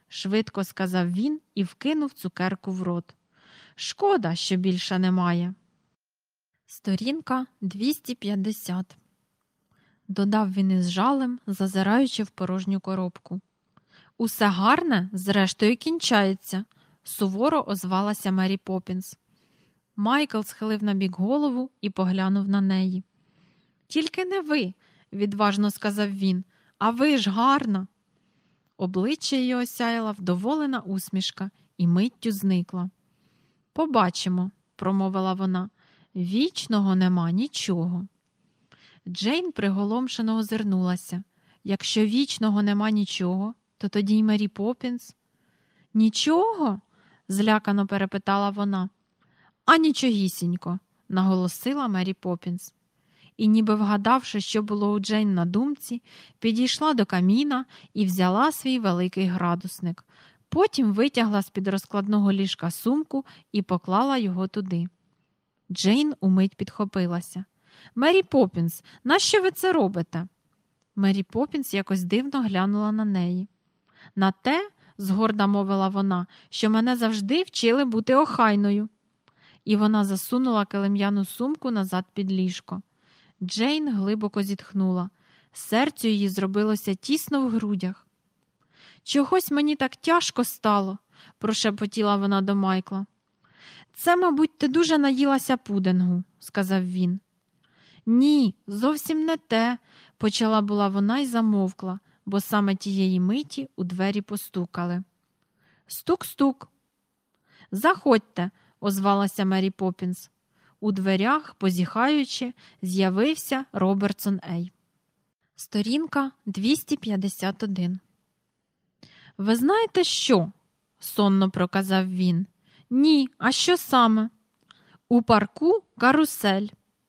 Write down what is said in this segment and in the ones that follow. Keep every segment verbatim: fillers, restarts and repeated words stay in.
швидко сказав він і вкинув цукерку в рот. Шкода, що більше немає. Сторінка двісті п'ятдесят. Додав він із жалем, зазираючи в порожню коробку. Усе гарне, зрештою, кінчається, суворо озвалася Мері Поппінс. Майкл схилив набік голову і поглянув на неї. Тільки не ви, відважно сказав він, а ви ж гарна. Обличчя її осяяла вдоволена усмішка і миттю зникла. Побачимо, промовила вона, вічного нема нічого. Джейн приголомшено озирнулася. Якщо вічного нема нічого, то тоді й Мері Поппінс. Нічого? Злякано перепитала вона. А нічогісінько, наголосила Мері Поппінс. І ніби вгадавши, що було у Джейн на думці, підійшла до каміна і взяла свій великий градусник. Потім витягла з-під розкладного ліжка сумку і поклала його туди. Джейн умить підхопилася. «Мері Поппінс, нащо ви це робите?» Мері Поппінс якось дивно глянула на неї. «На те, – згорда мовила вона, – що мене завжди вчили бути охайною». І вона засунула килим'яну сумку назад під ліжко. Джейн глибоко зітхнула. Серцю її зробилося тісно в грудях. «Чогось мені так тяжко стало», – прошепотіла вона до Майкла. «Це, мабуть, ти дуже наїлася пудингу», – сказав він. «Ні, зовсім не те», – почала була вона й замовкла, бо саме тієї миті у двері постукали. «Стук-стук». «Заходьте», – озвалася Мері Поппінс. У дверях, позіхаючи, з'явився Робертсон Ей. Сторінка двісті п'ятдесят один. «Ви знаєте що?» – сонно проказав він. «Ні, а що саме?» «У парку карусель».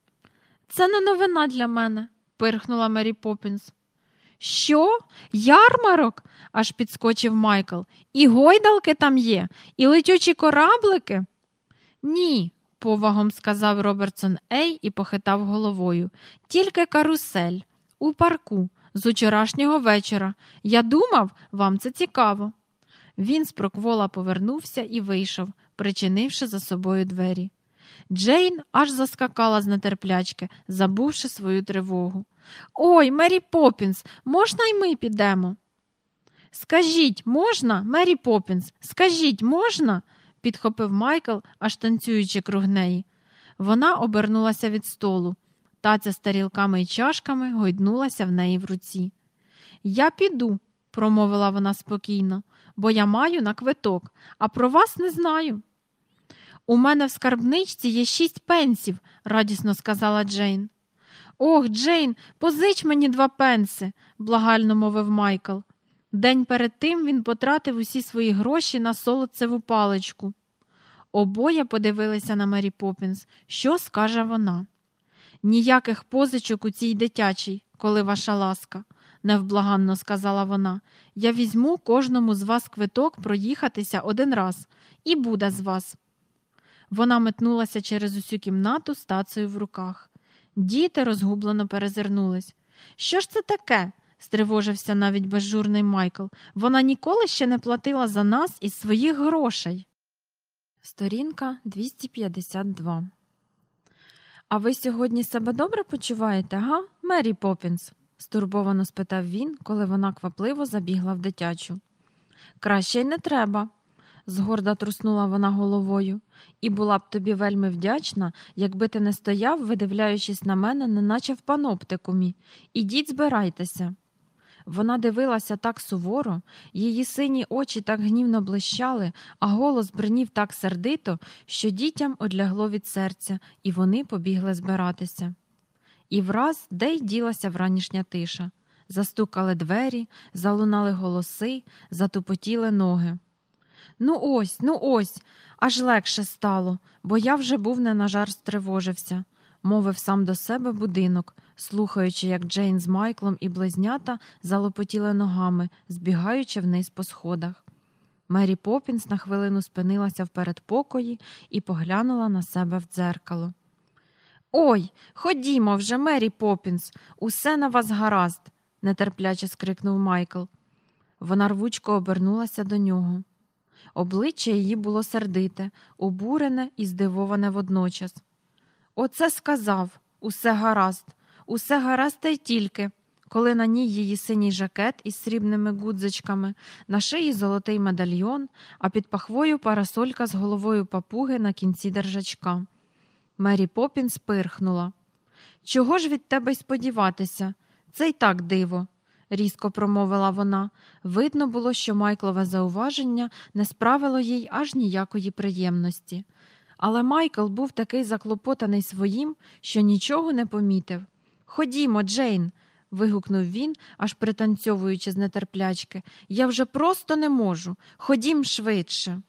«Це не новина для мене», – пирхнула Мері Поппінс. «Що? Ярмарок?» – аж підскочив Майкл. «І гойдалки там є? І летючі кораблики?» «Ні», – повагом сказав Робертсон Ей і похитав головою. «Тільки карусель. У парку. З учорашнього вечора. Я думав, вам це цікаво». Він спроквола повернувся і вийшов, причинивши за собою двері. Джейн аж заскакала з нетерплячки, забувши свою тривогу. «Ой, Мері Поппінс, можна й ми підемо?» «Скажіть, можна, Мері Поппінс, скажіть, можна?» – підхопив Майкл, аж танцюючи круг неї. Вона обернулася від столу. Таця з тарілками й чашками гойднулася в неї в руці. «Я піду», – промовила вона спокійно, – «бо я маю на квиток, а про вас не знаю». «У мене в скарбничці є шість пенсів», – радісно сказала Джейн. «Ох, Джейн, позич мені два пенси», – благально мовив Майкл. День перед тим він потратив усі свої гроші на солодцеву паличку. Обоє подивилися на Мері Поппінс. Що скаже вона? «Ніяких позичок у цій дитячій, коли ваша ласка», – невблаганно сказала вона. «Я візьму кожному з вас квиток проїхатися один раз. І буде з вас». Вона метнулася через усю кімнату з тацею в руках. Діти розгублено перезирнулись. «Що ж це таке?» – стривожився навіть безжурний Майкл. «Вона ніколи ще не платила за нас із своїх грошей». Сторінка двісті п'ятдесят два. «А ви сьогодні себе добре почуваєте, га, Мері Поппінс?» – стурбовано спитав він, коли вона квапливо забігла в дитячу. «Краще й не треба», – згорда труснула вона головою. «І була б тобі вельми вдячна, якби ти не стояв, видивляючись на мене, неначе в паноптикумі. Ідіть, збирайтеся». Вона дивилася так суворо, її сині очі так гнівно блищали, а голос бринів так сердито, що дітям одлягло від серця, і вони побігли збиратися. І враз де й ділася вранішня тиша. Застукали двері, залунали голоси, затупотіли ноги. «Ну ось, ну ось, аж легше стало, бо я вже був не на жарт стривожився», – мовив сам до себе будинок, слухаючи, як Джейн з Майклом і близнята залопотіли ногами, збігаючи вниз по сходах. Мері Поппінс на хвилину спинилася в передпокої і поглянула на себе в дзеркало. «Ой, ходімо вже, Мері Поппінс, усе на вас гаразд», – нетерпляче скрикнув Майкл. Вона рвучко обернулася до нього. Обличчя її було сердите, обурене і здивоване водночас. Оце сказав, усе гаразд, усе гаразд та й тільки, коли на ній її синій жакет із срібними гудзичками, на шиї золотий медальйон, а під пахвою парасолька з головою папуги на кінці держачка. Мері Поппінс пирхнула. «Чого ж від тебе й сподіватися? Це й так диво», – різко промовила вона. Видно було, що Майклове зауваження не справило їй аж ніякої приємності. Але Майкл був такий заклопотаний своїм, що нічого не помітив. «Ходімо, Джейн!» – вигукнув він, аж пританцьовуючи з нетерплячки. «Я вже просто не можу. Ходім швидше!»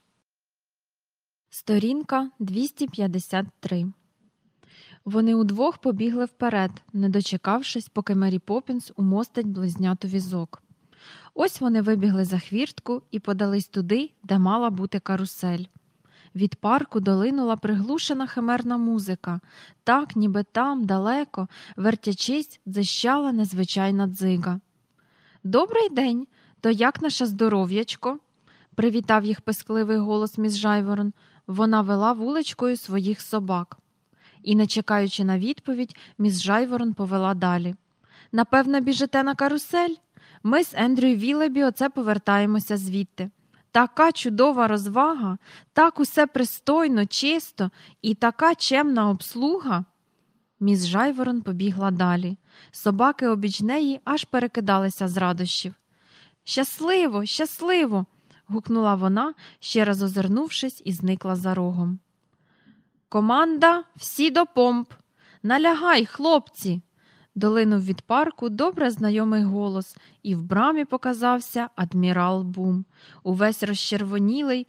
Сторінка двісті п'ятдесят три. Вони удвох побігли вперед, не дочекавшись, поки Мері Поппінс умостить близняту візок. Ось вони вибігли за хвіртку і подались туди, де мала бути карусель. Від парку долинула приглушена химерна музика. Так, ніби там, далеко, вертячись, дзищала незвичайна дзига. «Добрий день! То як наше здоров'ячко?» – привітав їх пискливий голос міс Жайворон. Вона вела вуличкою своїх собак. І, не чекаючи на відповідь, міс Жайворон повела далі. «Напевно, біжите на карусель? Ми з Ендрю Вілебі оце повертаємося звідти. Така чудова розвага, так усе пристойно, чисто і така чемна обслуга». Міс Жайворон побігла далі. Собаки обіч неї аж перекидалися з радощів. «Щасливо, щасливо!» – гукнула вона, ще раз озирнувшись, і зникла за рогом. «Команда, всі до помп! Налягай, хлопці!» Долинув від парку добре знайомий голос, і в брамі показався адмірал Бум, увесь розчервонілий,